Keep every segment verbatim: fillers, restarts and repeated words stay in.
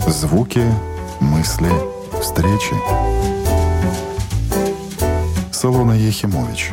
Звуки, мысли, встречи. Солона Ехимович.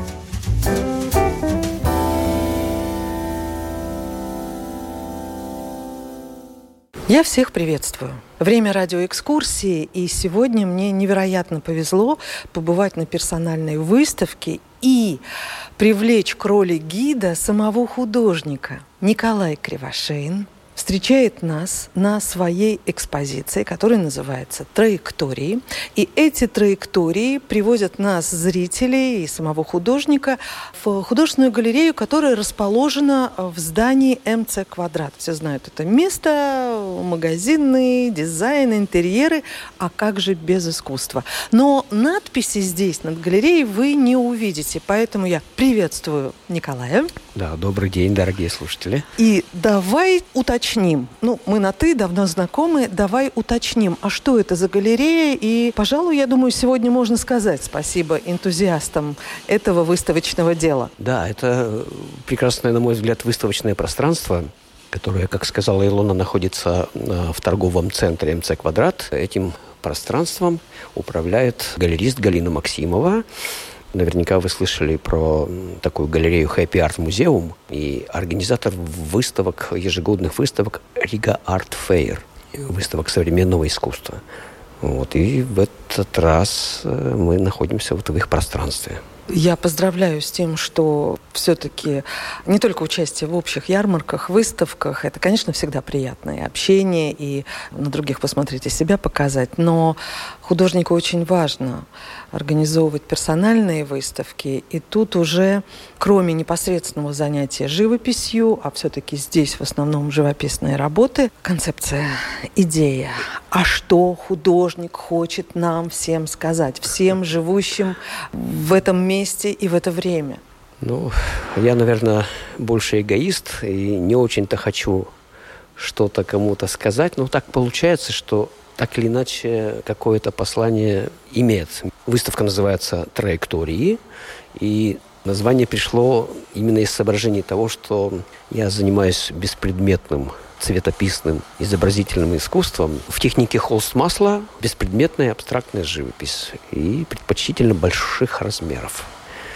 Я всех приветствую. Время радиоэкскурсии, и сегодня мне невероятно повезло побывать на персональной выставке и привлечь к роли гида самого художника. Николай Кривошеин встречает нас на своей экспозиции, которая называется «Траектории». И эти траектории приводят нас, зрителей и самого художника, в художественную галерею, которая расположена в здании эм цэ Квадрат. Все знают это место, магазины, дизайн, интерьеры. А как же без искусства? Но надписи здесь, над галереей, вы не увидите. Поэтому я приветствую Николая. Да, добрый день, дорогие слушатели. И давай уточним. Ну, мы на «ты», давно знакомы. Давай уточним, а что это за галерея? И, пожалуй, я думаю, сегодня можно сказать спасибо энтузиастам этого выставочного дела. Да, это прекрасное, на мой взгляд, выставочное пространство, которое, как сказала Илона, находится в торговом центре эм цэ Квадрат. Этим пространством управляет галерист Галина Максимова. Наверняка вы слышали про такую галерею Happy Art Museum и организатор выставок, ежегодных выставок Riga Art Fair, выставок современного искусства. Вот. И в этот раз мы находимся вот в их пространстве. Я поздравляю с тем, что все-таки не только участие в общих ярмарках, выставках, это, конечно, всегда приятное общение, и на других посмотреть и себя показать, но художнику очень важно организовывать персональные выставки, и тут уже, кроме непосредственного занятия живописью, а все-таки здесь в основном живописные работы, концепция, идея, а что художник хочет нам всем сказать, всем живущим в этом месте и в это время? Ну, я, наверное, больше эгоист и не очень-то хочу что-то кому-то сказать, но так получается, что так или иначе какое-то послание имеет. Выставка называется «Траектории», и название пришло именно из соображений того, что я занимаюсь беспредметным цветописным изобразительным искусством в технике холст-масла, беспредметная абстрактная живопись и предпочтительно больших размеров.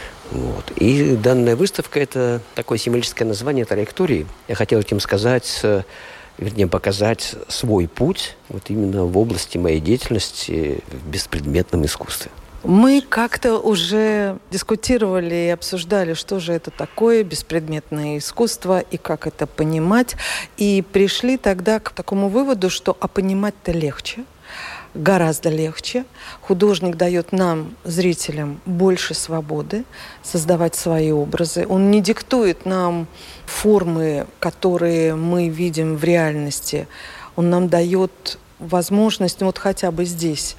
Вот. И данная выставка – это такое символическое название «Траектории». Я хотел этим сказать, вернее, показать свой путь вот именно в области моей деятельности в беспредметном искусстве. Мы как-то уже дискутировали и обсуждали, что же это такое беспредметное искусство и как это понимать. И пришли тогда к такому выводу, что а понимать-то легче, гораздо легче. Художник дает нам, зрителям, больше свободы создавать свои образы. Он не диктует нам формы, которые мы видим в реальности. Он нам дает возможность, ну вот хотя бы здесь,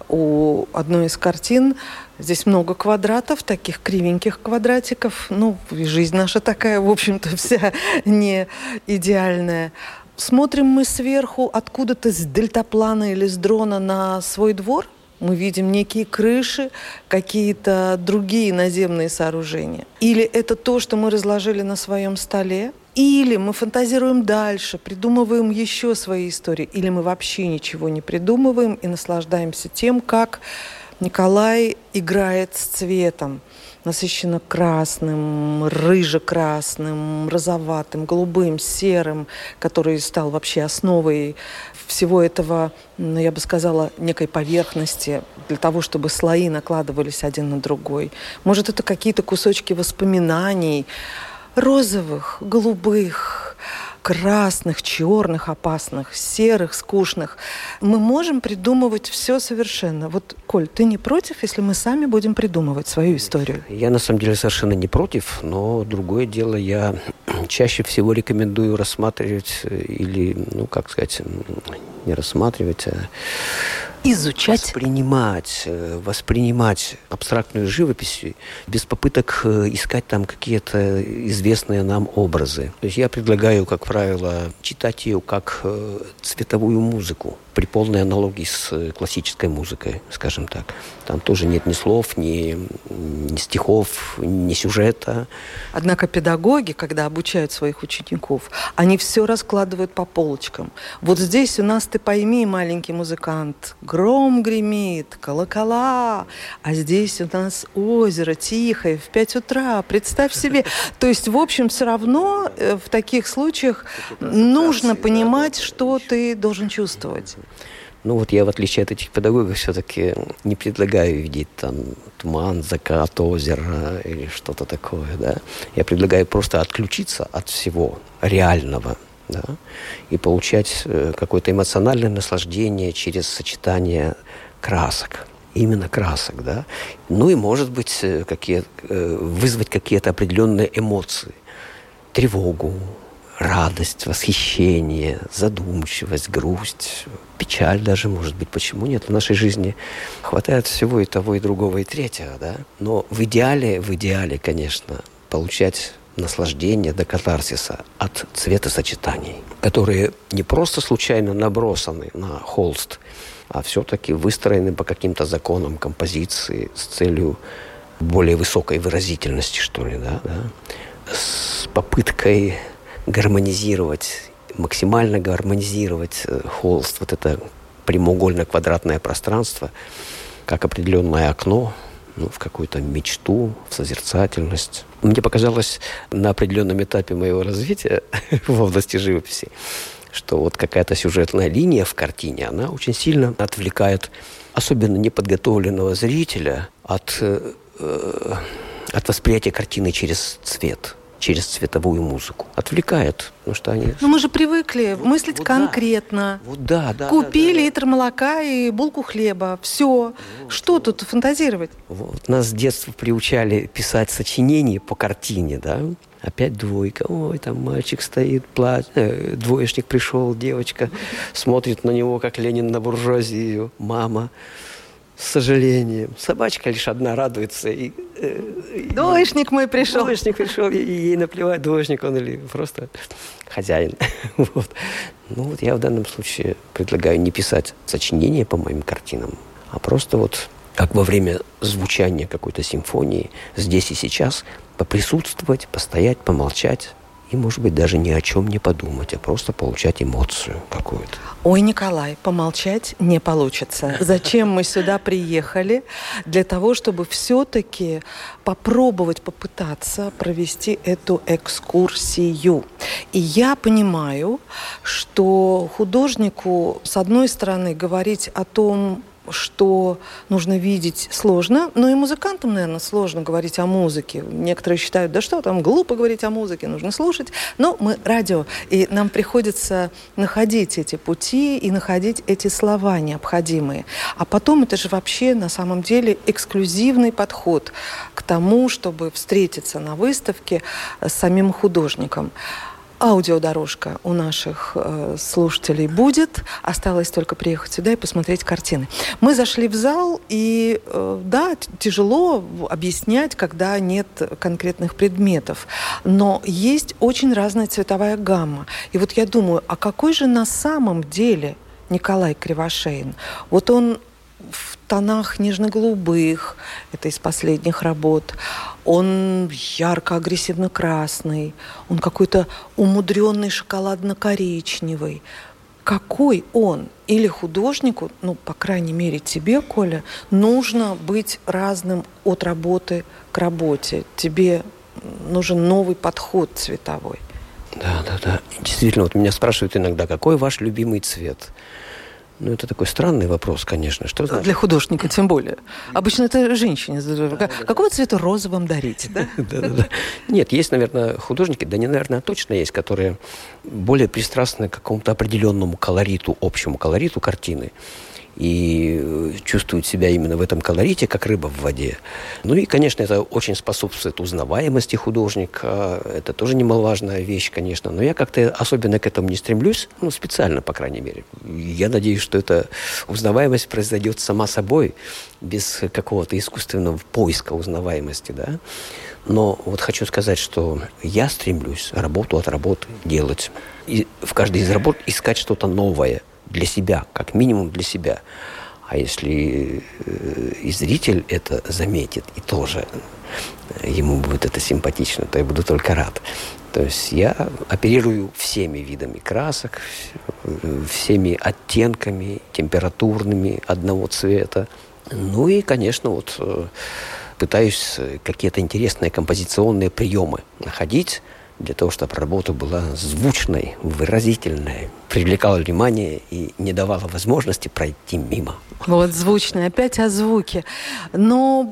у одной из картин, здесь много квадратов, таких кривеньких квадратиков. Ну, жизнь наша такая, в общем-то, вся не идеальная. Смотрим мы сверху откуда-то с дельтаплана или с дрона на свой двор. Мы видим некие крыши, какие-то другие наземные сооружения. Или это то, что мы разложили на своем столе. Или мы фантазируем дальше, придумываем еще свои истории. Или мы вообще ничего не придумываем и наслаждаемся тем, как Николай играет с цветом. Насыщенно красным, рыже-красным, розоватым, голубым, серым, который стал вообще основой всего этого, ну, я бы сказала, некой поверхности для того, чтобы слои накладывались один на другой. Может, это какие-то кусочки воспоминаний, розовых, голубых, красных, черных, опасных, серых, скучных. Мы можем придумывать все совершенно. Вот, Коль, ты не против, если мы сами будем придумывать свою историю? Я, на самом деле, совершенно не против, но другое дело, я чаще всего рекомендую рассматривать или, ну, как сказать, не рассматривать, а изучать, воспринимать, воспринимать абстрактную живопись без попыток искать там какие-то известные нам образы. То есть я предлагаю, как правило, читать ее как цветовую музыку. при полной аналогии с классической музыкой, скажем так. Там тоже нет ни слов, ни, ни стихов, ни сюжета. Однако педагоги, когда обучают своих учеников, они все раскладывают по полочкам. Вот здесь у нас, ты пойми, маленький музыкант, гром гремит, колокола, а здесь у нас озеро тихое в пять утра. Представь себе. То есть, в общем, все равно в таких случаях нужно понимать, что ты должен чувствовать. Ну вот я, в отличие от этих педагогов, все-таки не предлагаю видеть там туман, закат, озеро или что-то такое, да. Я предлагаю просто отключиться от всего реального, да, и получать какое-то эмоциональное наслаждение через сочетание красок. Именно красок, да. Ну и, может быть, какие, вызвать какие-то определенные эмоции. Тревогу, радость, восхищение, задумчивость, грусть, печаль даже, может быть. Почему нет? В нашей жизни хватает всего и того, и другого, и третьего, да. Но в идеале, в идеале, конечно, получать наслаждение до катарсиса от цветосочетаний, которые не просто случайно набросаны на холст, а все-таки выстроены по каким-то законам композиции с целью более высокой выразительности, что ли, да, да? С попыткой гармонизировать, максимально гармонизировать холст, вот это прямоугольно-квадратное пространство, как определенное окно, ну, в какую-то мечту, в созерцательность. Мне показалось на определенном этапе моего развития в области живописи, что вот какая-то сюжетная линия в картине, она очень сильно отвлекает особенно неподготовленного зрителя от, э, от восприятия картины через цвет, через цветовую музыку. Отвлекает, потому что они... Но мы же привыкли мыслить вот конкретно. Да. Вот да, да. Купи да, да, литр молока и булку хлеба. Все. Вот, что вот. Тут фантазировать? Вот. Нас с детства приучали писать сочинения по картине, да? Опять двойка. Ой, там мальчик стоит, плачет. Двоечник пришел, девочка смотрит на него, как Ленин на буржуазию. Мама с сожалением. Собачка лишь одна радуется. И, и, двоечник мой пришел. Двоечник пришел, и, и ей наплевать, двоечник он или просто хозяин. Вот. Ну вот я в данном случае предлагаю не писать сочинения по моим картинам, а просто вот как во время звучания какой-то симфонии здесь и сейчас поприсутствовать, постоять, помолчать и, может быть, даже ни о чем не подумать, а просто получать эмоцию какую-то. Ой, Николай, помолчать не получится. Зачем мы сюда приехали? Для того, чтобы все-таки попробовать, попытаться провести эту экскурсию. И я понимаю, что художнику, с одной стороны, говорить о том, что нужно видеть, сложно, но и музыкантам, наверное, сложно говорить о музыке. Некоторые считают, да что там, глупо говорить о музыке, нужно слушать. Но мы радио, и нам приходится находить эти пути и находить эти слова необходимые. А потом это же вообще на самом деле эксклюзивный подход к тому, чтобы встретиться на выставке с самим художником. Аудиодорожка у наших э, слушателей будет. Осталось только приехать сюда и посмотреть картины. Мы зашли в зал, и э, да, тяжело объяснять, когда нет конкретных предметов. Но есть очень разная цветовая гамма. И вот я думаю, а какой же на самом деле Николай Кривошеин? Вот он в тонах нежно-голубых, это из последних работ. Он ярко-агрессивно-красный, он какой-то умудренный шоколадно-коричневый. Какой он? Или художнику, ну, по крайней мере, тебе, Коля, нужно быть разным от работы к работе. Тебе нужен новый подход цветовой. Да, да, да. Действительно, вот меня спрашивают иногда, какой ваш любимый цвет? Ну, это такой странный вопрос, конечно. Что Для художника тем более. Обычно это женщине. Да, какого да, цвета розы вам дарите? Да? Да, да, да. Нет, есть, наверное, художники, да не, наверное, точно есть, которые более пристрастны к какому-то определенному колориту, общему колориту картины. И чувствуют себя именно в этом колорите, как рыба в воде. Ну и, конечно, это очень способствует узнаваемости художника. Это тоже немаловажная вещь, конечно. Но я как-то особенно к этому не стремлюсь, ну, специально, по крайней мере. Я надеюсь, что эта узнаваемость произойдет сама собой, без какого-то искусственного поиска узнаваемости, да. Но вот хочу сказать, что я стремлюсь работу от работы делать. И в каждой из работ искать что-то новое. для себя, как минимум для себя. А если и зритель это заметит, и тоже ему будет это симпатично, то я буду только рад. То есть я оперирую всеми видами красок, всеми оттенками температурными одного цвета. Ну и, конечно, вот пытаюсь какие-то интересные композиционные приемы находить для того, чтобы работа была звучной, выразительной, привлекала внимание и не давала возможности пройти мимо. Вот звучный, опять о звуке. Но,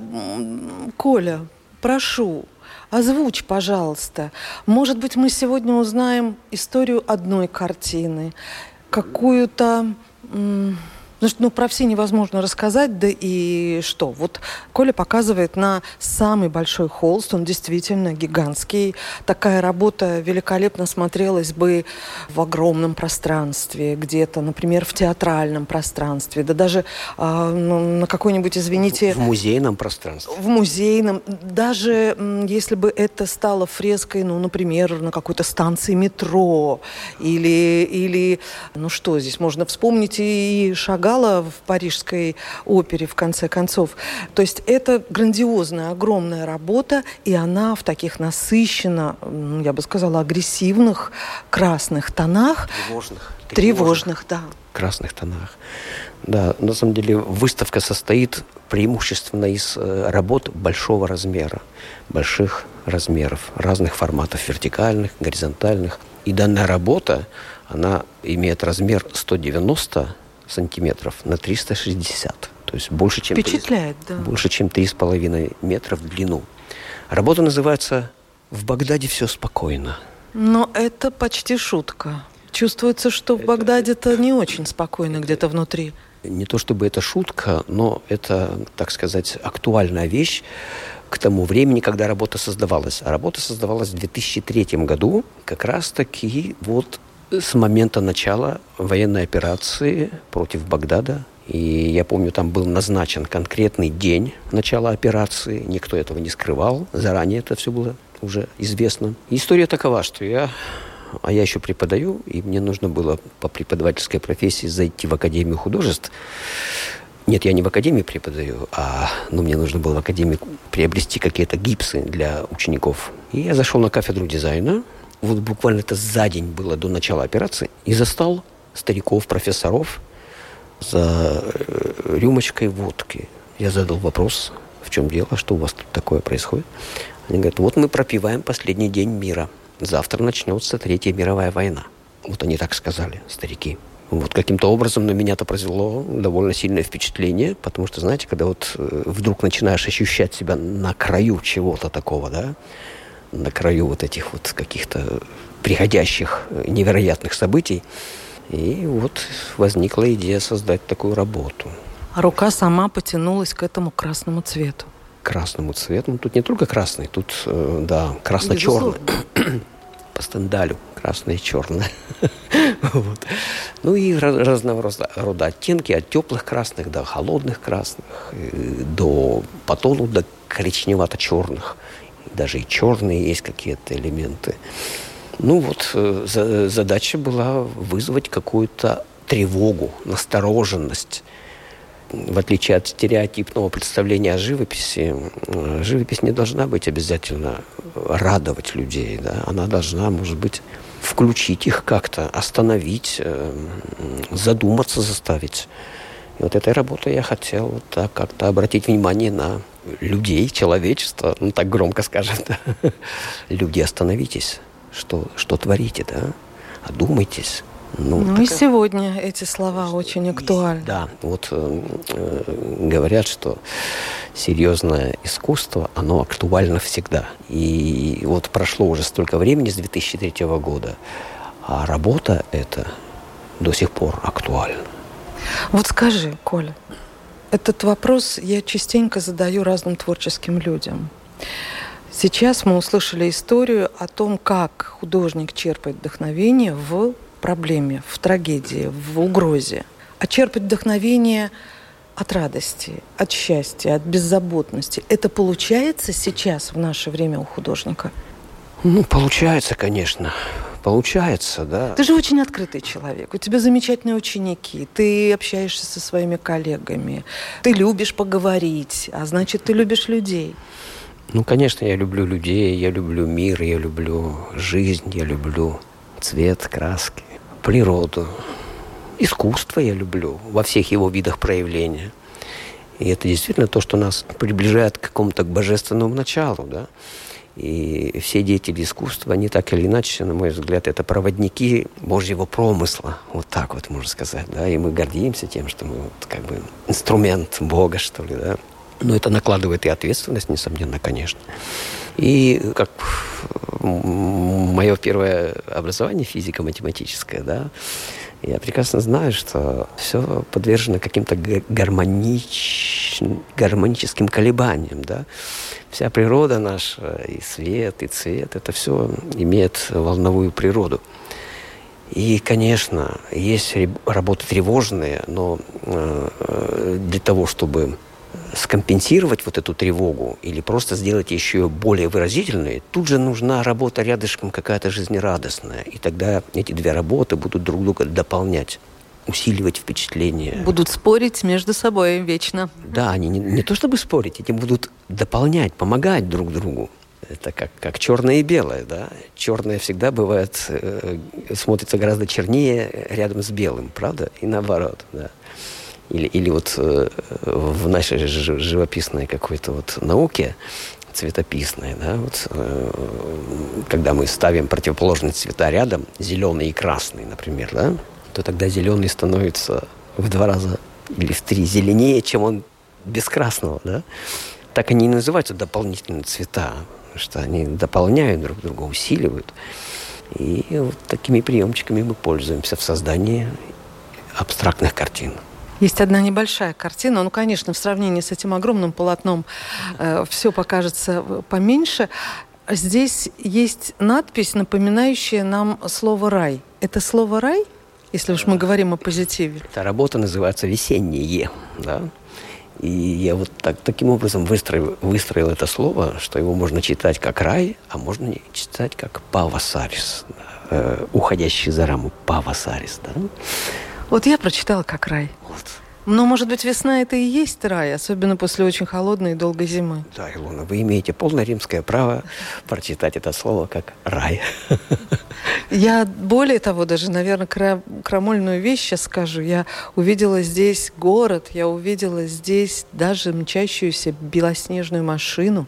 Коля, прошу, озвучь, пожалуйста. Может быть, мы сегодня узнаем историю одной картины, какую-то... М- Ну, ну, про все невозможно рассказать, да и что? Вот Коля показывает на самый большой холст, он действительно гигантский. Такая работа великолепно смотрелась бы в огромном пространстве, где-то, например, в театральном пространстве, да даже э, ну, на какой-нибудь, извините... В музейном пространстве. В музейном. Даже если бы это стало фреской, ну, например, на какой-то станции метро, или, или ну что, здесь можно вспомнить и Шагала в Парижской опере, в конце концов. То есть это грандиозная, огромная работа, и она в таких насыщенно, я бы сказала, агрессивных красных тонах. Тревожных. Тревожных, тревожных, да. Красных тонах. Да, на самом деле выставка состоит преимущественно из работ большого размера, больших размеров, разных форматов, вертикальных, горизонтальных. И данная работа, она имеет размер сто девяносто сантиметров на триста шестьдесят. То есть больше, чем Впечатляет, три, да. больше, чем три с половиной метра в длину. Работа называется «В Багдаде все спокойно». Но это почти шутка. Чувствуется, что в Багдаде-то не очень спокойно где-то внутри. Не то чтобы это шутка, но это, так сказать, актуальная вещь к тому времени, когда работа создавалась. А работа создавалась в две тысячи третьем году, как раз-таки вот с момента начала военной операции против Багдада. И я помню, там был назначен конкретный день начала операции. Никто этого не скрывал. Заранее это все было уже известно. История такова, что я... А я еще преподаю, и мне нужно было по преподавательской профессии зайти в Академию художеств. Нет, я не в Академии преподаю, а ну, мне нужно было в Академии приобрести какие-то гипсы для учеников. И я зашел на кафедру дизайна. Вот буквально это за день было до начала операции. И застал стариков, профессоров за рюмочкой водки. Я задал вопрос, в чем дело, что у вас тут такое происходит. Они говорят, вот мы пропиваем последний день мира. Завтра начнется Третья мировая война. Вот они так сказали, старики. Вот каким-то образом на меня это произвело довольно сильное впечатление, потому что, знаете, когда вот вдруг начинаешь ощущать себя на краю чего-то такого, да, на краю вот этих вот каких-то приходящих невероятных событий, и вот возникла идея создать такую работу. А рука сама потянулась к этому красному цвету. Красному цвету. Ну, тут не только красный, тут, э, да, красно-черный. По Стендалю. Красное и черное. Вот. Ну и разного рода оттенки, от теплых красных до холодных красных, до по тону до коричневато-черных. Даже и черные есть какие-то элементы. Ну вот, за, задача была вызвать какую-то тревогу, настороженность. В отличие от стереотипного представления о живописи, живопись не должна быть обязательно радовать людей. Да? Она должна, может быть, включить их как-то, остановить, задуматься заставить. И вот этой работой я хотел вот так как-то обратить внимание на людей, человечество, ну так громко скажем. Да? Люди, остановитесь, что, что творите, да? Одумайтесь. Ну, ну и сегодня эти слова очень актуальны. Да, вот э, говорят, что серьезное искусство, оно актуально всегда. И вот прошло уже столько времени с две тысячи третьего года, а работа эта до сих пор актуальна. Вот скажи, Коля, этот вопрос я частенько задаю разным творческим людям. Сейчас мы услышали историю о том, как художник черпает вдохновение в проблеме, в трагедии, в угрозе. А черпать вдохновение от радости, от счастья, от беззаботности. Это получается сейчас, в наше время, у художника? Ну, получается, конечно. получается, да. Ты же очень открытый человек, у тебя замечательные ученики, ты общаешься со своими коллегами, ты любишь поговорить, а значит, ты любишь людей. Ну, конечно, я люблю людей, я люблю мир, я люблю жизнь, я люблю цвет, краски, природу. Искусство я люблю во всех его видах проявления. И это действительно то, что нас приближает к какому-то к божественному началу, да. И все деятели искусства, они так или иначе, на мой взгляд, это проводники Божьего промысла. Вот так вот можно сказать, да. И мы гордимся тем, что мы вот как бы инструмент Бога, что ли, да. Но это накладывает и ответственность, несомненно, конечно. И как мое первое образование физико-математическое, да, я прекрасно знаю, что все подвержено каким-то гармонич... гармоническим колебаниям, да. Вся природа наша, и свет, и цвет, это все имеет волновую природу. И, конечно, есть работы тревожные, но для того, чтобы скомпенсировать вот эту тревогу или просто сделать еще более выразительной, тут же нужна работа рядышком какая-то жизнерадостная. И тогда эти две работы будут друг друга дополнять, усиливать впечатление. Будут спорить между собой вечно. Да, они не, не то чтобы спорить, эти будут дополнять, помогать друг другу. Это как, как черное и белое, да. Черное всегда бывает, э, смотрится гораздо чернее рядом с белым, правда? И наоборот, да. Или, или вот э, в нашей живописной какой-то вот науке, цветописной, да, вот, э, когда мы ставим противоположные цвета рядом, зеленый и красный, например, да, то тогда зеленый становится в два раза или в три зеленее, чем он без красного, да. Так они и называются дополнительные цвета, потому что они дополняют друг друга, усиливают. И вот такими приемчиками мы пользуемся в создании абстрактных картин. Есть одна небольшая картина, ну, конечно, в сравнении с этим огромным полотном э, все покажется поменьше. Здесь есть надпись, напоминающая нам слово «рай». Это слово «рай», если уж мы говорим о позитиве? Эта работа называется «Весеннее», да. И я вот так, таким образом выстроил, выстроил это слово, что его можно читать как «рай», а можно читать как «павасарис», э, уходящий за раму «павасарис», да. Вот я прочитала как «рай». Вот. Но, может быть, весна – это и есть рай, особенно после очень холодной и долгой зимы. Да, Илона, вы имеете полное римское право прочитать это слово как «рай». Я, более того, даже, наверное, крамольную вещь сейчас скажу. Я увидела здесь город, я увидела здесь даже мчащуюся белоснежную машину.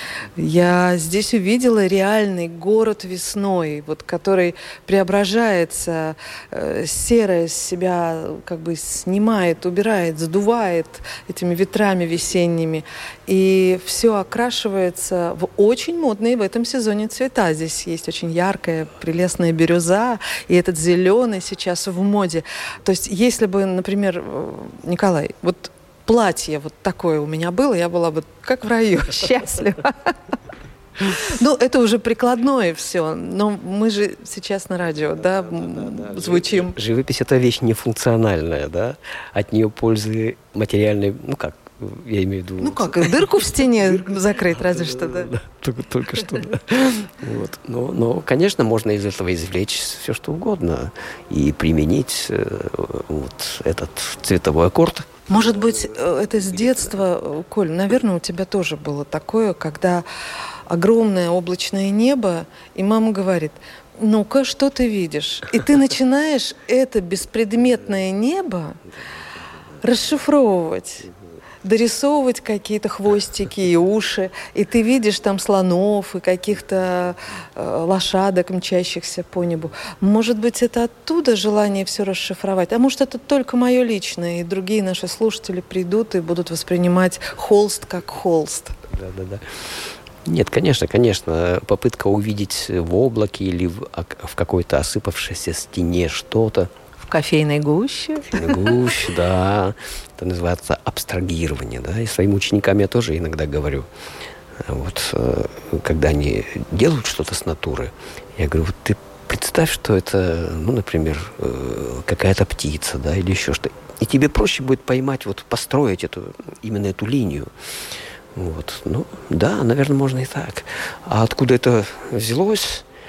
Я здесь увидела реальный город весной, вот, который преображается, э, серое с себя как бы снимает, убирает, задувает этими ветрами весенними. И все окрашивается в очень модные в этом сезоне цвета. Здесь есть очень яркая, прелестная бирюза, и этот зеленый сейчас в моде. То есть, если бы, например, Николай, вот платье вот такое у меня было, я была бы как в раю, счастлива. Ну, это уже прикладное все, но мы же сейчас на радио, да, да, да, да, звучим. Живопись – это вещь нефункциональная, да, от нее пользы материальной, ну как, я имею в виду... Ну как, дырку в стене закрыть, разве что, да? Только, только что, да. Вот. Но, но, конечно, можно из этого извлечь все, что угодно и применить вот этот цветовой аккорд. Может быть, это с детства, Коль, наверное, у тебя тоже было такое, когда огромное облачное небо, и мама говорит: ну-ка, что ты видишь? И ты начинаешь это беспредметное небо расшифровывать, дорисовывать какие-то хвостики и уши, и ты видишь там слонов и каких-то э, лошадок, мчащихся по небу. Может быть, это оттуда желание все расшифровать, а может, это только мое личное, и другие наши слушатели придут и будут воспринимать холст как холст. Да-да-да. Нет, конечно, конечно, попытка увидеть в облаке или в, в какой-то осыпавшейся стене что-то. В кофейной гуще. В кофейной гуще, да. Это называется абстрагирование, да. И своим ученикам я тоже иногда говорю. Вот, когда они делают что-то с натуры, я говорю, вот ты представь, что это, ну, например, какая-то птица, да, или еще что-то. И тебе проще будет поймать, вот, построить эту, именно эту линию. Вот. Ну, да, наверное, можно и так. А откуда это взялось?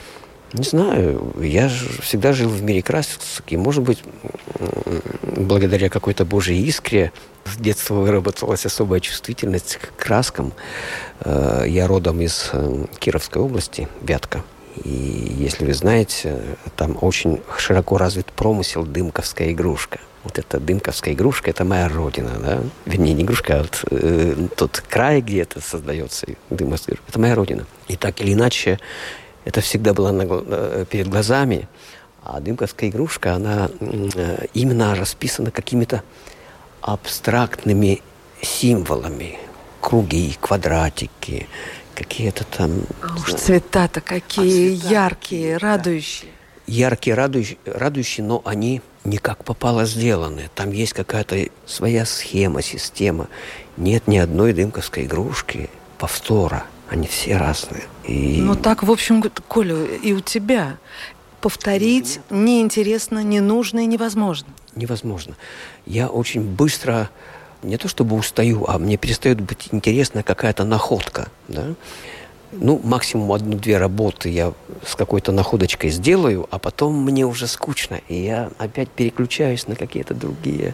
Не знаю, я всегда жил в мире красок, и, может быть, благодаря какой-то Божьей искре с детства выработалась особая чувствительность к краскам. Я родом из Кировской области, Вятка. И если вы знаете, там очень широко развит промысел «Дымковская игрушка». Вот эта «Дымковская игрушка» — это моя родина, да? Вернее, не игрушка, а вот, э, тот край, где это создается, Дымковская игрушка. Это моя родина. И так или иначе, это всегда было на, перед глазами. А «Дымковская игрушка», она э, именно расписана какими-то абстрактными символами. Круги, квадратики, какие-то там... А уж цвета-то какие а цвета яркие, какие, радующие. Да. Яркие, радующие, радующие, но они не как попало сделаны. Там есть какая-то своя схема, система. Нет ни одной дымковской игрушки повтора. Они все разные. И... Ну так, в общем, Коля, и у тебя повторить mm-hmm. неинтересно, не нужно и невозможно. Невозможно. Я очень быстро... Не то чтобы устаю, а мне перестает быть интересна какая-то находка. Да? Ну, максимум одну-две работы я с какой-то находочкой сделаю, а потом мне уже скучно, и я опять переключаюсь на какие-то другие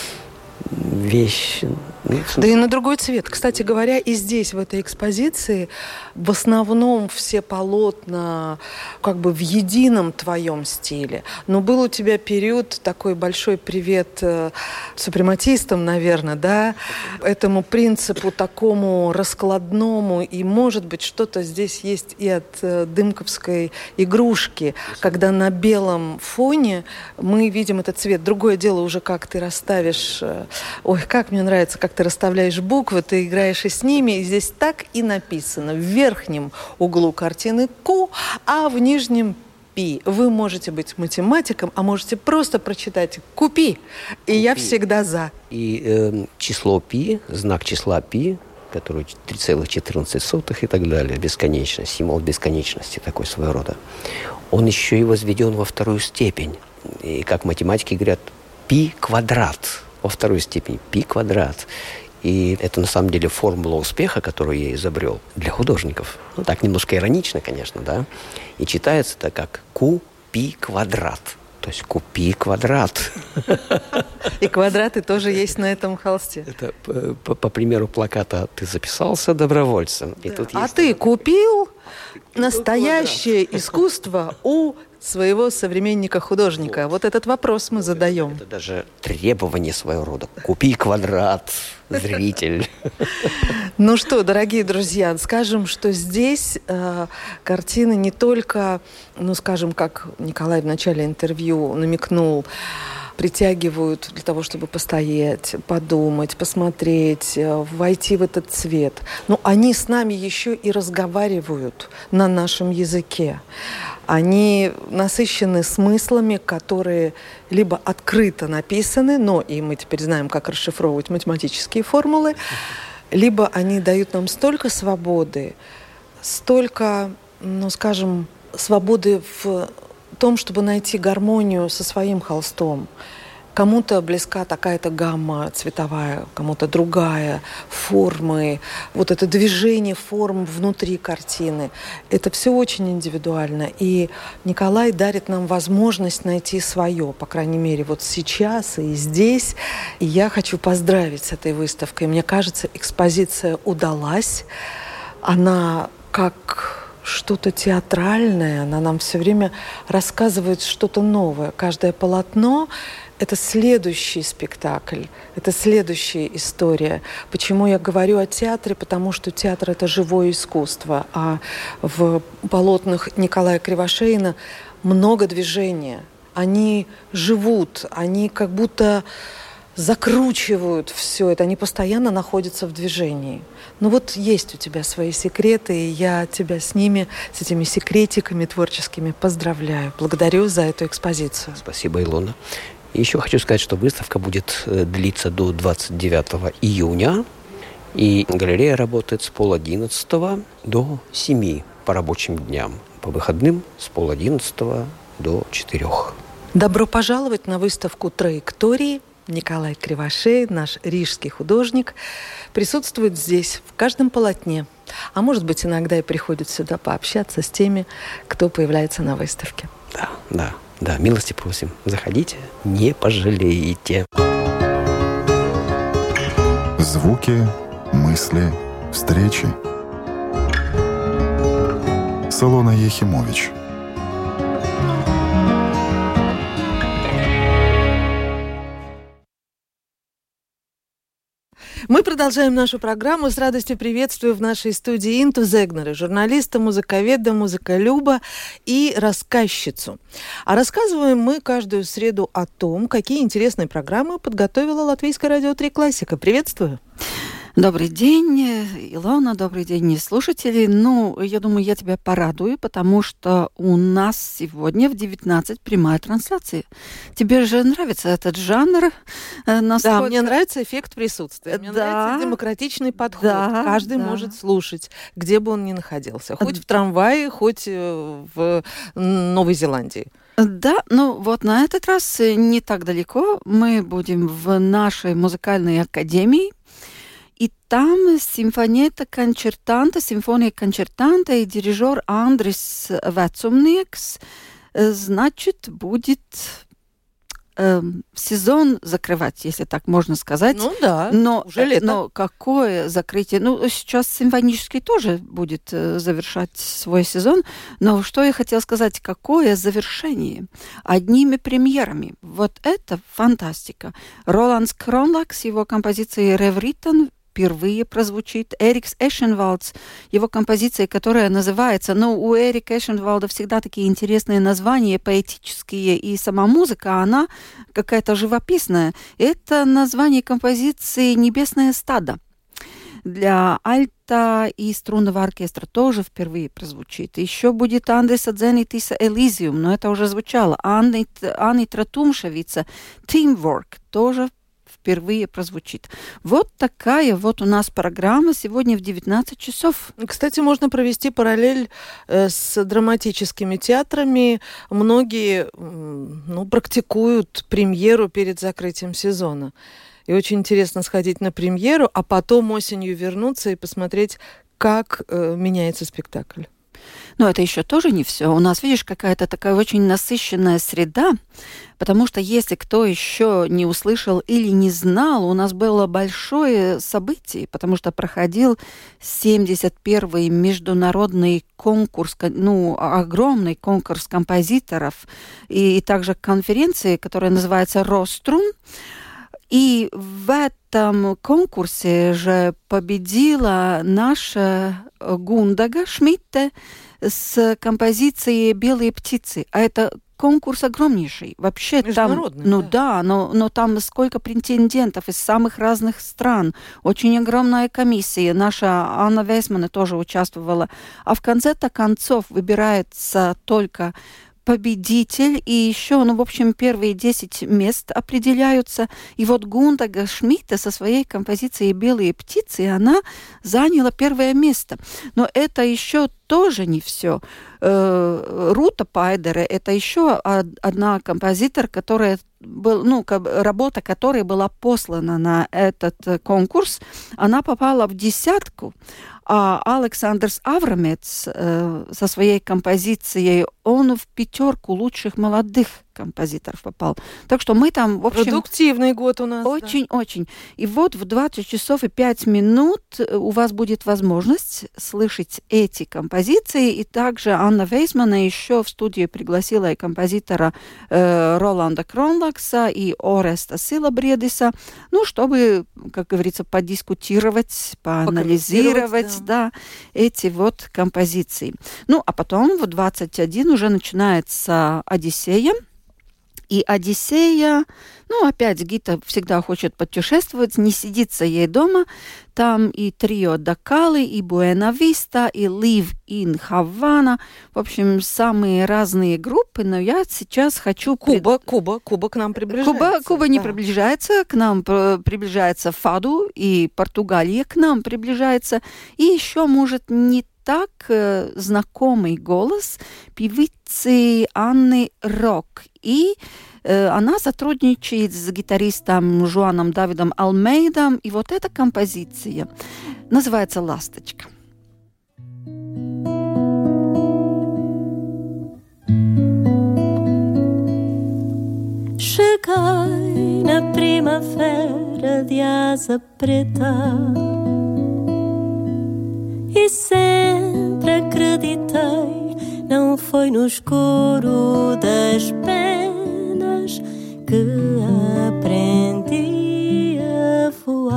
вещи. Да и на другой цвет. Кстати говоря, и здесь, в этой экспозиции, в основном все полотна как бы в едином твоем стиле. Но был у тебя период, такой большой привет э, супрематистам, наверное, да, этому принципу такому раскладному, и, может быть, что-то здесь есть и от э, дымковской игрушки, когда на белом фоне мы видим этот цвет. Другое дело уже, как ты расставишь... Э, ой, как мне нравится, как ты расставляешь буквы, ты играешь и с ними, и здесь так и написано. В верхнем углу картины Q, а в нижнем Пи. Вы можете быть математиком, а можете просто прочитать «Купи», и я всегда за. И э, число Пи, знак числа Пи, который три целых четырнадцать сотых и так далее, бесконечность, символ бесконечности такой своего рода, он еще и возведен во вторую степень. И как математики говорят, Пи квадрат. Во вторую степень пи квадрат. И это на самом деле формула успеха, которую я изобрел для художников. Ну так, немножко иронично, конечно, да. И читается это как ку пи квадрат. То есть купи квадрат. И квадраты тоже есть на этом холсте. Это по, по, по примеру плаката «Ты записался добровольцем». Да. И тут а ты купил настоящее искусство у своего современника-художника? Вот этот вопрос мы задаем. Это даже требование своего рода. Купи квадрат, зритель. Ну что, дорогие друзья, скажем, что здесь э, картины не только, ну скажем, как Николай в начале интервью намекнул, притягивают для того, чтобы постоять, подумать, посмотреть, войти в этот цвет. Но они с нами еще и разговаривают на нашем языке. Они насыщены смыслами, которые либо открыто написаны, но и мы теперь знаем, как расшифровывать математические формулы, либо они дают нам столько свободы, столько, ну, скажем, свободы в том, чтобы найти гармонию со своим холстом. Кому-то близка такая-то гамма цветовая, кому-то другая, формы, вот это движение форм внутри картины. Это все очень индивидуально. И Николай дарит нам возможность найти свое, по крайней мере, вот сейчас и здесь. И я хочу поздравить с этой выставкой. Мне кажется, экспозиция удалась. Она как... что-то театральное, она нам все время рассказывает что-то новое. Каждое полотно — это следующий спектакль, это следующая история. Почему я говорю о театре? Потому что театр — это живое искусство, а в полотнах Николая Кривошеина много движения. Они живут, они как будто закручивают все это, они постоянно находятся в движении. Ну вот есть у тебя свои секреты, и я тебя с ними, с этими секретиками творческими поздравляю. Благодарю за эту экспозицию. Спасибо, Илона. И еще хочу сказать, что выставка будет длиться до двадцать девятого июня, и галерея работает с пол одиннадцатого до семи по рабочим дням, по выходным с пол одиннадцатого до четырех. Добро пожаловать на выставку «Траектории». Николай Кривошей, наш рижский художник, присутствует здесь в каждом полотне. А может быть, иногда и приходит сюда пообщаться с теми, кто появляется на выставке. Да, да, да, милости просим. Заходите, не пожалеете. Звуки, мысли, встречи. Солона Ехимович. Мы продолжаем нашу программу. С радостью приветствую в нашей студии Инту Зегнера, журналиста, музыковеда, музыколюба и рассказчицу. А рассказываем мы каждую среду о том, какие интересные программы подготовила Латвийское радио три Классика. Приветствую! Добрый день, Илона, добрый день, слушатели. Ну, я думаю, я тебя порадую, потому что у нас сегодня в девятнадцать прямая трансляция. Тебе же нравится этот жанр? Насколько... Да, мне нравится эффект присутствия. Мне да. нравится демократичный подход. Да, Каждый да. может слушать, где бы он ни находился. Хоть в трамвае, хоть в Новой Зеландии. Да, ну вот на этот раз не так далеко. Мы будем в нашей музыкальной академии. И там симфониета концертанта, симфония концертанта и дирижер Андрис Вецумниекс, значит, будет э, сезон закрывать, если так можно сказать. Ну да, но, уже лето. Но какое закрытие? Ну, сейчас симфонический тоже будет завершать свой сезон. Но что я хотела сказать, какое завершение? Одними премьерами. Вот это фантастика. Роландс Кронлакс, его композицией «Ревритен» впервые прозвучит. Эрикс Эшенвалдс, его композиция, которая называется... Ну, у Эрика Эшенвалда всегда такие интересные названия, поэтические, и сама музыка, она какая-то живописная. Это название композиции «Небесное стадо». Для альта и струнного оркестра тоже впервые прозвучит. Еще будет Андреса Дзенитиса «Элизиум», но это уже звучало. Анни, Анни Тратумшевица «Teamwork» тоже впервые прозвучит. Вот такая вот у нас программа сегодня в девятнадцать часов. Кстати, можно провести параллель э, с драматическими театрами. Многие ну, практикуют премьеру перед закрытием сезона. И очень интересно сходить на премьеру, а потом осенью вернуться и посмотреть, как э, меняется спектакль. Но это еще тоже не все. У нас, видишь, какая-то такая очень насыщенная среда, потому что если кто еще не услышал или не знал, у нас было большое событие, потому что проходил семьдесят первый международный конкурс, ну, огромный конкурс композиторов, и, и также конференции, которая называется «Рострун». И в этом конкурсе же победила наша Гундага Шмидте с композицией «Белые птицы». А это конкурс огромнейший. Вообще там, ну да, да но, но там сколько претендентов из самых разных стран. Очень огромная комиссия. Наша Анна Вейсмана тоже участвовала. А в конце-то концов выбирается только победитель, и еще, ну, в общем, первые десять мест определяются. И вот Гундага Шмидте со своей композицией «Белые птицы», она заняла первое место. Но это еще тоже не все. Рута Пайдере — это еще одна композитор, которая был, ну, работа которой была послана на этот конкурс. Она попала в десятку, а Александрс Аврамец э, со своей композицией, он в пятерку лучших молодых композиторов попал. Так что мы там, в общем... Продуктивный год у нас. Очень-очень. Да. И вот в двадцать часов и пять минут у вас будет возможность слышать эти композиции. И также Анна Вейсмана еще в студию пригласила и композитора э, Роланда Кронлакса и Ореста Силабредиса, ну, чтобы, как говорится, подискутировать, поанализировать, да, эти вот композиции. Ну, а потом в двадцать один уже начинается «Одиссея». И «Одиссея», ну, опять Гита всегда хочет путешествовать, не сидится ей дома. Там и трио Дакалы, и Буэна Виста, и Live in Havana. В общем, самые разные группы, но я сейчас хочу... Куба, пред... Куба, Куба к нам приближается. Куба, Куба не да. приближается, к нам приближается Фаду, и Португалия к нам приближается. И еще, может, не так э, знакомый голос певицы Анны Рок. И Она сотрудничает с гитаристом Жуаном Давидом Алмейдом, и вот эта композиция называется «Ласточка». Cheguei na primavera de asa preta e sempre acreditei, não foi no escuro das penas que aprendi a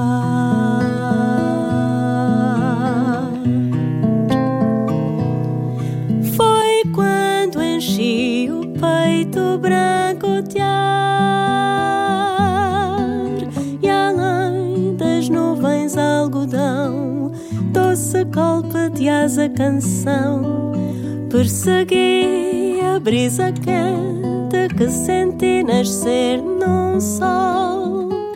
voar. Foi quando enchi o peito branco de ar e além das nuvens algodão, doce golpe de asa canção, persegui a brisa quente que senti nascer num sol.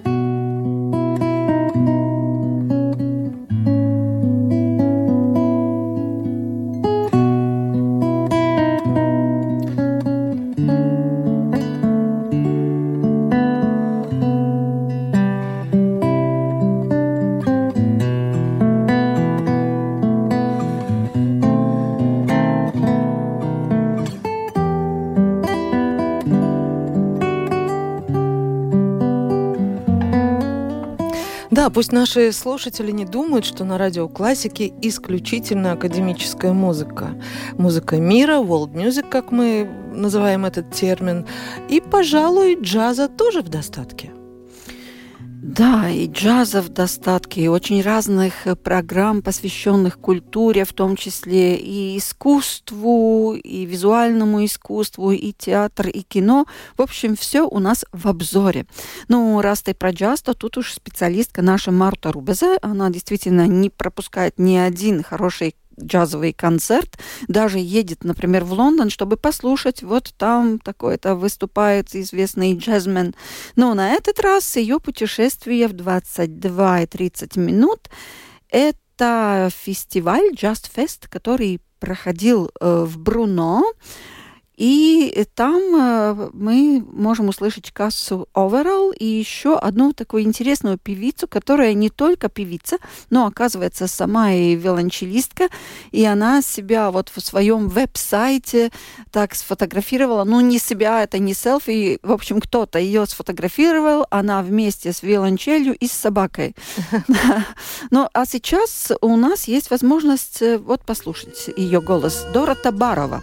Да, пусть наши слушатели не думают, что на радио классики исключительно академическая музыка. Музыка мира, world music, как мы называем этот термин. И, пожалуй, джаза тоже в достатке. Да, и джаза в достатке, и очень разных программ, посвященных культуре, в том числе и искусству, и визуальному искусству, и театр, и кино. В общем, все у нас в обзоре. Ну, раз ты про джаз, то тут уж специалистка наша Марта Рубезе. Она действительно не пропускает ни один хороший джазовый концерт, даже едет, например, в Лондон, чтобы послушать, вот там такой-то выступает известный джазмен. Но на этот раз ее путешествие в двадцать два и тридцать минут – это фестиваль Just Fest, который проходил э, в Бруно. И там э, мы можем услышать Кассу Овералл и еще одну такую интересную певицу, которая не только певица, но, оказывается, сама и виолончелистка. И она себя вот в своем веб-сайте так сфотографировала. Ну, не себя, это не селфи. В общем, кто-то ее сфотографировал. Она вместе с виолончелью и с собакой. Ну, а сейчас у нас есть возможность вот послушать ее голос. Дора Табарова.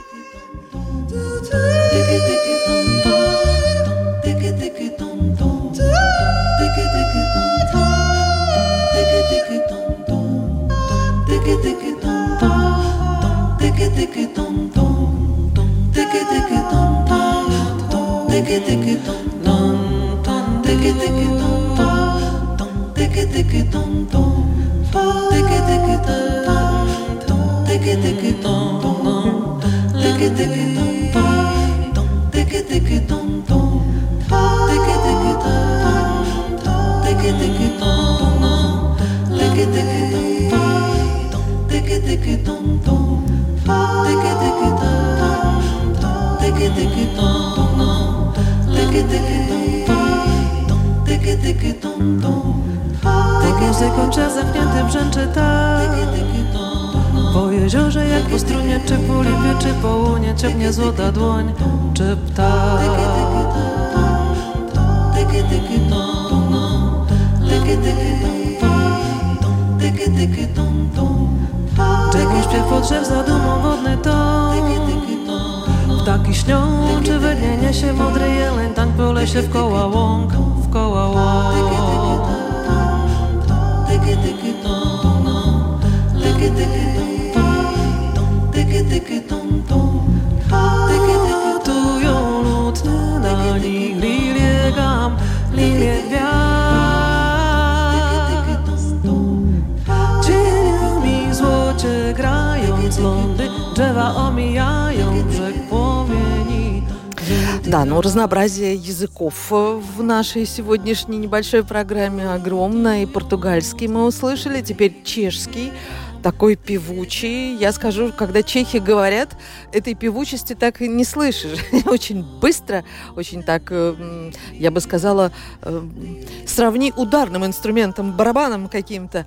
Pod muzyką czas zamknięty brzęczy tak. Po jeziorze jak po strunie, czy po lipie, czy po łonie ciągnie złota dłoń, czy ptak. Czego śpiew pod drzew za dumą wodny ton. Ptaki śnią, czy we dnie niesie modry jeleń, tań po lesie w koła łąk, w koła łąk. Latują lutny na nich lilie gam, lilie gwiazd. Cieniami złocie grając lądy, drzewa omijają brzeg płomieni. Да, ну разнообразие языков в нашей сегодняшней небольшой программе огромное. И португальский мы услышали, теперь чешский. такой певучий. Я скажу, когда чехи говорят, этой певучести так и не слышишь. Очень быстро, очень так, я бы сказала, сравни ударным инструментом, барабаном каким-то,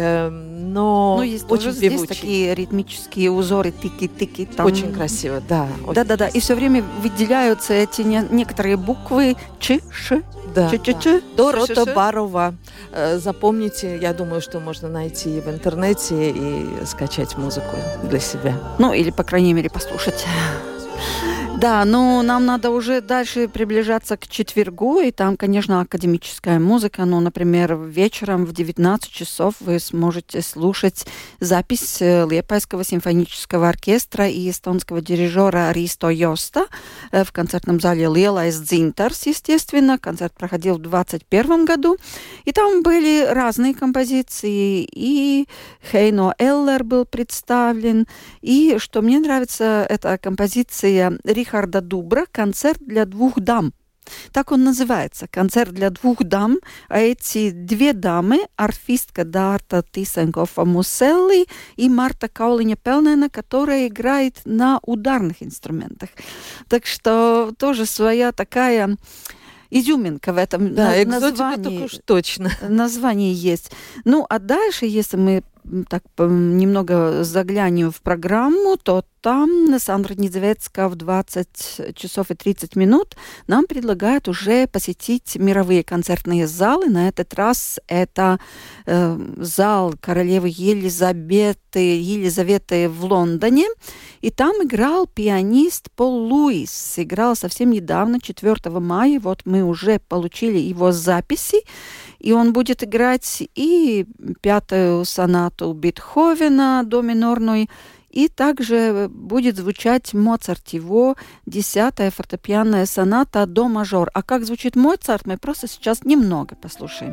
но ну, есть очень здесь певучий. Такие ритмические узоры, тики-тики. Там... Очень красиво, да. Да-да-да, и все время выделяются эти не- некоторые буквы Ч, Ш, Да, Ч, Ч, да. Ч. Дорота Барова. Запомните, я думаю, что можно найти в интернете и скачать музыку для себя. Ну, или, по крайней мере, послушать. Да, но нам надо уже дальше приближаться к четвергу, и там, конечно, академическая музыка. Ну, например, вечером в девятнадцать часов вы сможете слушать запись Liepājского симфонического оркестра и эстонского дирижера Ристо Йоста в концертном зале Lielais Dzintars, естественно. Концерт проходил в двадцать первом году, и там были разные композиции, и Хейно Эллер был представлен, и, что мне нравится, эта композиция Рихарда Дубра «Концерт для двух дам». Так он называется, «Концерт для двух дам». А эти две дамы, арфистка Даарта Тисенкова-Муселли и Марта Каулиņa-Pelnēna, которая играет на ударных инструментах. Так что тоже своя такая изюминка в этом да, на- экзотика названии. уж точно. Название есть. Ну, а дальше, если мы так немного заглянем в программу, то там Сандра Недзевецка в двадцать часов и тридцать минут нам предлагают уже посетить мировые концертные залы. На этот раз это э, зал королевы Елизаветы, Елизаветы в Лондоне. И там играл пианист Пол Луис. Играл совсем недавно, четвёртого мая. Вот мы уже получили его записи. И он будет играть и пятую сонату Бетховена до минорной, и также будет звучать Моцарт, его десятая фортепианная соната до мажор. А как звучит Моцарт, мы просто сейчас немного послушаем.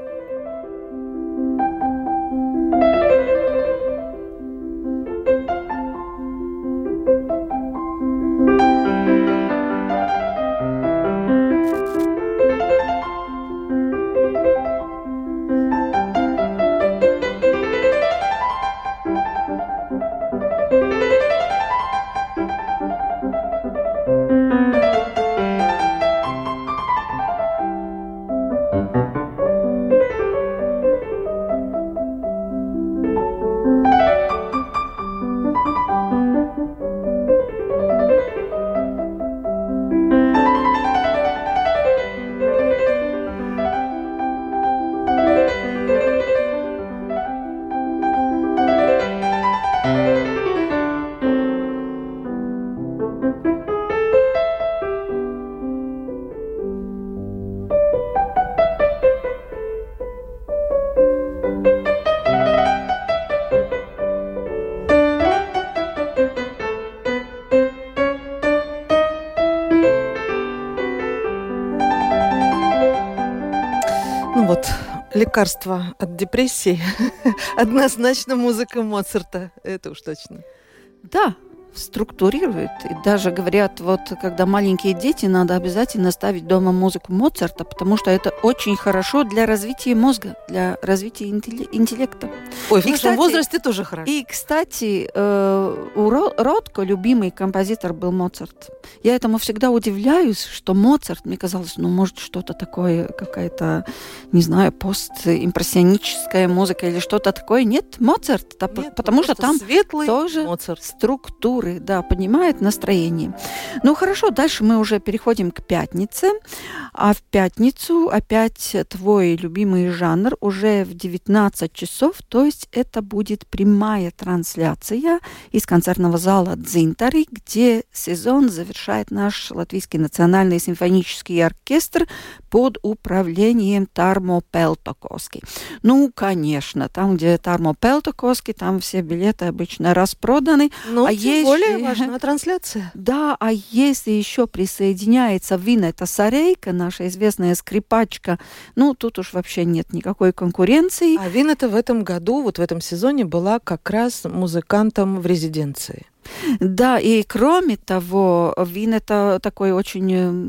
Ну вот, лекарство от депрессии однозначно музыка Моцарта, это уж точно. Да, структурирует. И даже говорят, вот когда маленькие дети, надо обязательно ставить дома музыку Моцарта, потому что это очень хорошо для развития мозга, для развития интеллекта. Ой, в И, нашем кстати, возрасте тоже хорошо. И, кстати, э, у Ро- Ротко любимый композитор был Моцарт. Я этому всегда удивляюсь, что Моцарт, мне казалось, ну, может, что-то такое, какая-то, не знаю, постимпрессионическая музыка или что-то такое. Нет, Моцарт, да, Нет, потому что там светлый тоже Моцарт. структуры, да, поднимает настроение. Ну, хорошо, дальше мы уже переходим к пятнице. А в пятницу опять твой любимый жанр уже в девятнадцать часов, то есть это будет прямая трансляция из концертного зала Дзинтари, где сезон завершает наш Латвийский национальный симфонический оркестр под управлением Тармо Пелтокоски. Ну, конечно, там, где Тармо Пелтокоски, там все билеты обычно распроданы. Ну, а тем есть более же- важна трансляция. Да, а если еще присоединяется Винета Сарейка, наша известная скрипачка, ну, тут уж вообще нет никакой конкуренции. А Винета в этом году, вот в этом сезоне, была как раз музыкантом в резиденции. Да, и кроме того, Винета такой очень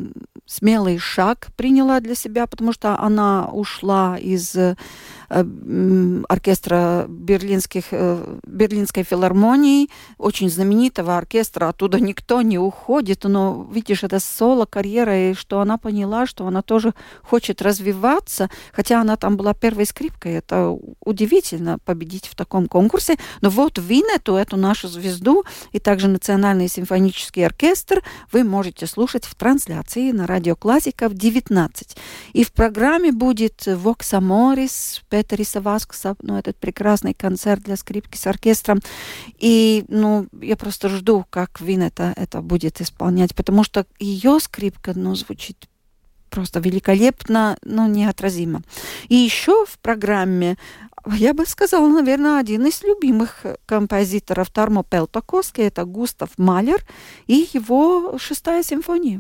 смелый шаг приняла для себя, потому что она ушла из оркестра берлинских, Берлинской филармонии, очень знаменитого оркестра, оттуда никто не уходит, но, видишь, это соло-карьера, и что она поняла, что она тоже хочет развиваться, хотя она там была первой скрипкой, это удивительно победить в таком конкурсе, но вот Винету, эту нашу звезду, и также Национальный симфонический оркестр вы можете слушать в трансляции на Радио Классика в девятнадцать. И в программе будет Vox Amoris, Петериса Васкса, ну, этот прекрасный концерт для скрипки с оркестром. И, ну, я просто жду, как Винета это будет исполнять, потому что ее скрипка, ну, звучит просто великолепно, но неотразимо. И еще в программе, я бы сказала, наверное, один из любимых композиторов Тармо Peltokoski, это Густав Малер и его шестая симфония.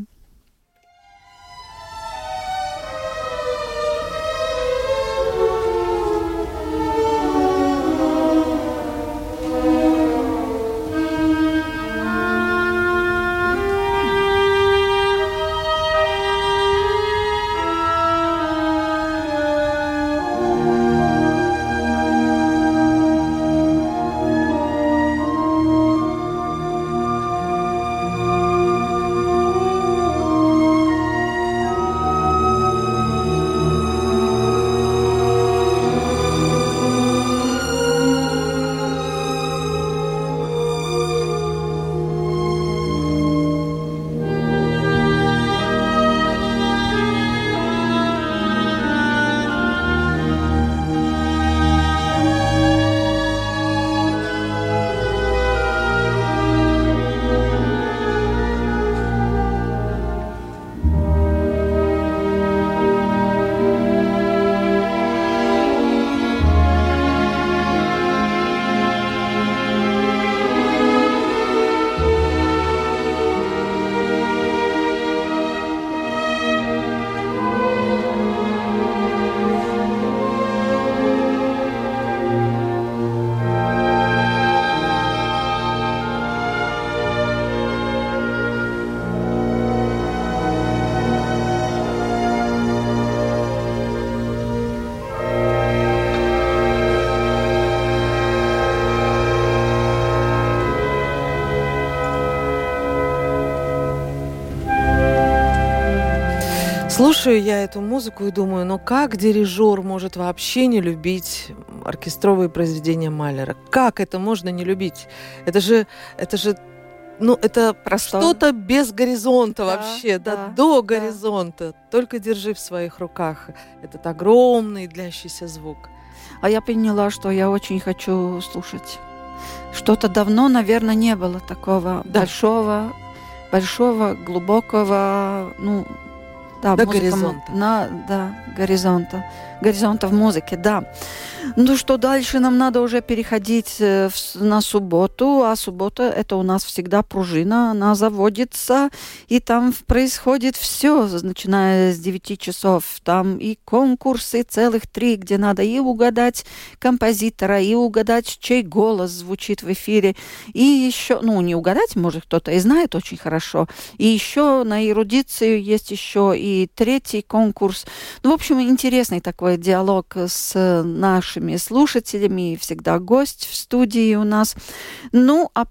Слушаю я эту музыку и думаю, ну как дирижер может вообще не любить оркестровые произведения Малера? Как это можно не любить? Это же, это же, ну это Просто... что-то без горизонта да, вообще, да, да, до да. горизонта. Только держи в своих руках этот огромный длящийся звук. А я поняла, что я очень хочу слушать. Что-то давно, наверное, не было такого да. большого, большого, глубокого, ну, да, до музыка, горизонта. На, да, горизонта. Горизонта в музыке, да. Ну что, дальше нам надо уже переходить в, на субботу, а суббота это у нас всегда пружина, она заводится, и там происходит все, начиная с девяти часов. Там и конкурсы целых три, где надо и угадать композитора, и угадать, чей голос звучит в эфире, и еще, ну не угадать, может кто-то и знает очень хорошо, и еще на эрудицию есть еще и третий конкурс. Ну, в общем, интересный такой диалог с нашими слушателями, всегда гость в студии у нас. Ну, а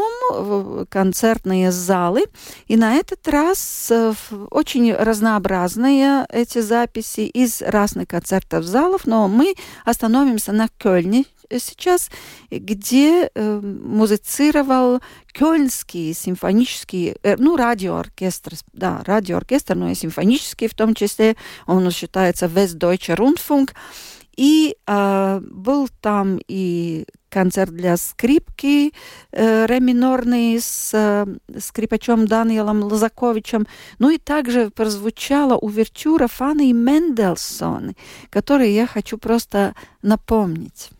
потом концертные залы. И на этот раз очень разнообразные эти записи из разных концертов залов, но мы остановимся на Кёльне сейчас, где э, музицировал Кёльнский симфонический, э, ну, радиооркестр, да, радиооркестр, но и симфонический в том числе, он считается Westdeutscher Rundfunk, и э, был там и концерт для скрипки э, ре минорный с э, скрипачом Даниэлом Лозаковичем. Ну и также прозвучала увертюра Фанни Мендельсон, которую я хочу просто напомнить.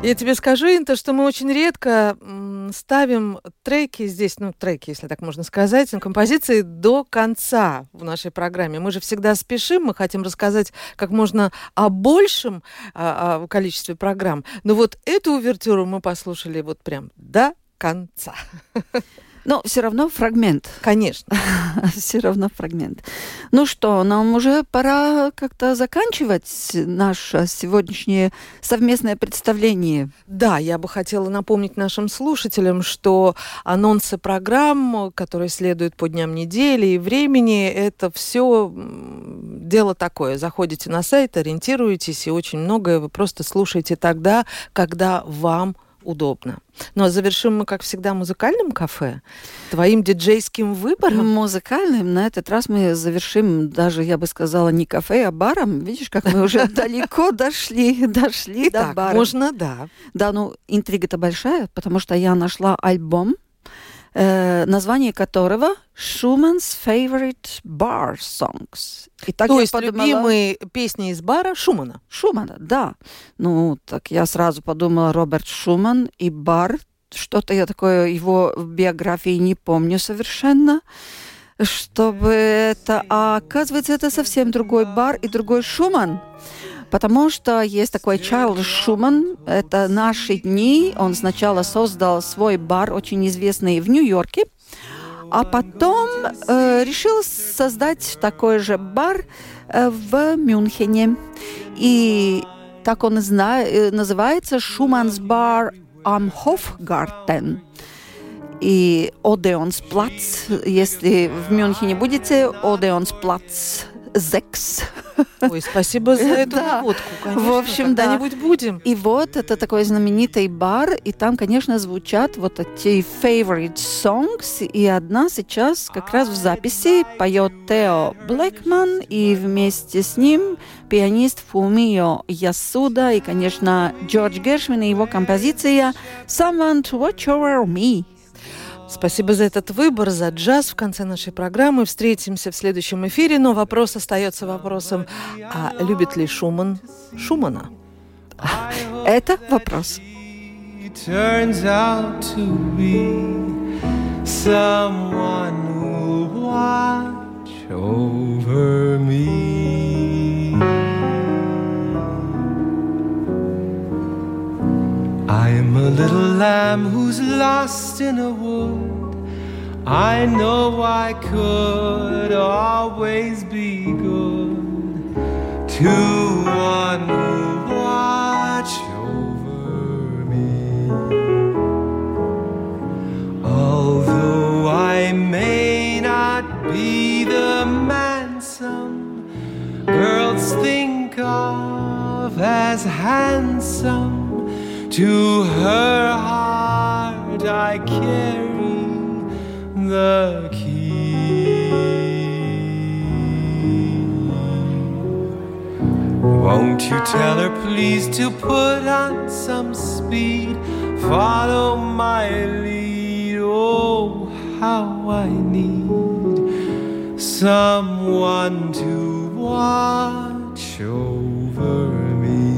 Я тебе скажу, Инта, что мы очень редко ставим треки здесь, ну, треки, если так можно сказать, композиции до конца в нашей программе. Мы же всегда спешим, мы хотим рассказать как можно о большем о, о количестве программ. Но вот эту увертюру мы послушали вот прям до конца. Но все равно фрагмент. Конечно. Все равно фрагмент. Ну что, нам уже пора как-то заканчивать наше сегодняшнее совместное представление. Да, я бы хотела напомнить нашим слушателям, что анонсы программ, которые следуют по дням недели и времени, это все дело такое. Заходите на сайт, ориентируетесь, и очень многое вы просто слушаете тогда, когда вам удобно. Ну а завершим мы, как всегда, музыкальным кафе, твоим диджейским выбором. Музыкальным. На этот раз мы завершим даже, я бы сказала, не кафе, а баром. Видишь, как мы уже далеко дошли, дошли до бара. Можно, да. Да, ну интрига-то большая, потому что я нашла альбом, название которого Schumann's Favorite Bar Songs. И так То я есть подумала, любимые песни из бара Шумана. Шумана, да. Ну, так я сразу подумала, Роберт Шуман и бар. Что-то я такое его в биографии не помню совершенно. Чтобы это... А оказывается, это совсем другой бар и другой Шуман. Потому что есть такой Чарльз Шуман, это наши дни. Он сначала создал свой бар, очень известный в Нью-Йорке, а потом э, решил создать такой же бар э, в Мюнхене. И так он зна- э, называется Schumann's Bar am Hofgarten. И Одеонсплац, если в Мюнхене будете, Одеонсплац Зекс. Ой, спасибо за эту Да. наводку, конечно. В общем, да. Когда-нибудь будем. И вот это такой знаменитый бар, и там, конечно, звучат вот эти favorite songs, и одна сейчас как раз в записи поет Тео Блэкман, и вместе с ним пианист Фумио Ясуда, и, конечно, Джордж Гершвин и его композиция «Someone to watch over me». Спасибо за этот выбор, за джаз в конце нашей программы. Встретимся в следующем эфире, но вопрос остается вопросом, а любит ли Шуман Шумана? Это вопрос. Turns out to be someone who'll watch over me. I'm a little lamb who's lost in a wood. I know I could always be good to one who watch over me. Although I may not be the man some girls think of as handsome, to her heart I carry the key. Won't you tell her please to put on some speed, follow my lead, oh how I need someone to watch over me.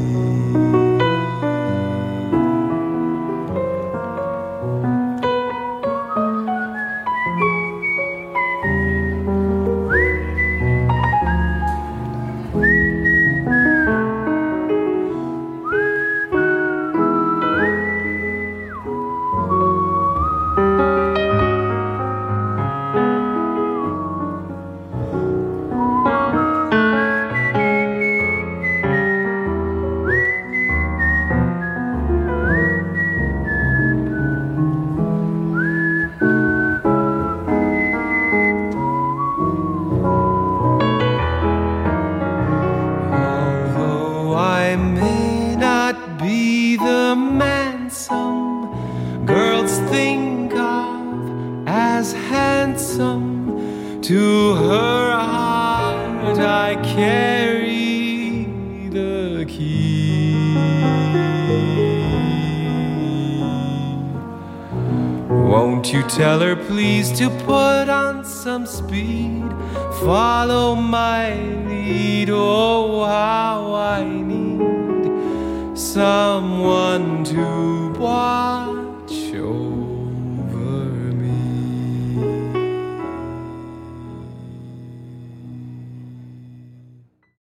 To her heart I carry the key. Won't you tell her please to put on some speed, follow my lead, oh how I need someone to watch over.